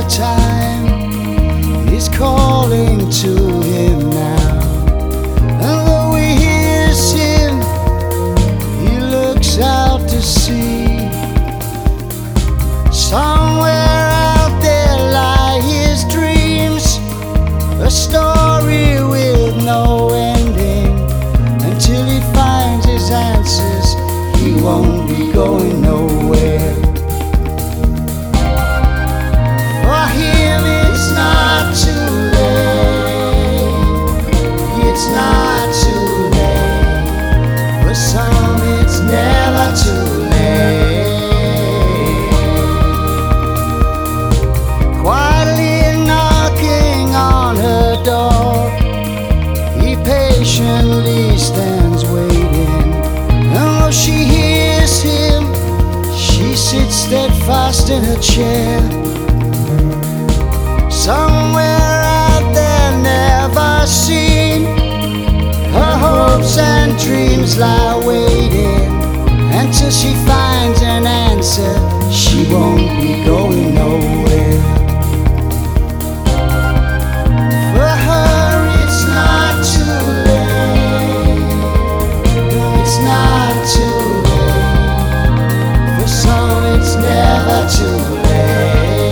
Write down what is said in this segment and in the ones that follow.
time is calling to him now. And though he hears him, he looks out to sea. Somewhere out there lie his dreams, a story with no ending. Until he finds his answers, he won't be going nowhere. For him it's not too late, it's not too late. For some it's never too late. Quietly knocking on her door, he patiently stands waiting. And though she hears him, she sits steadfast in her chair. Somewhere out there never seen, her hopes and dreams lie waiting. Until she finds an answer, she won't be going nowhere. For her it's not too late, it's not too late. For some it's never too late.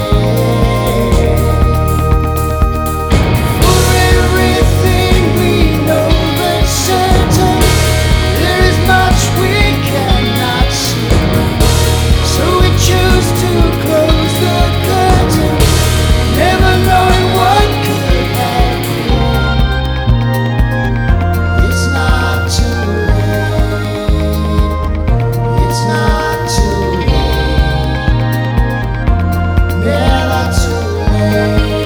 For everything we know that's certain, there is much we cannot see. So we choose to close the curtain, never knowing what could happen. It's not too late, it's not too late, never too late.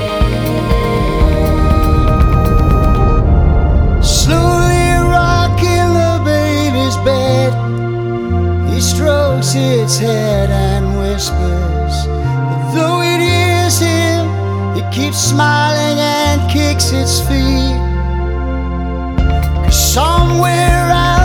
Slowly rocking the baby's bed, he strokes its head and whispers. But though it hears him, it keeps smiling and kicks its feet. 'Cause somewhere out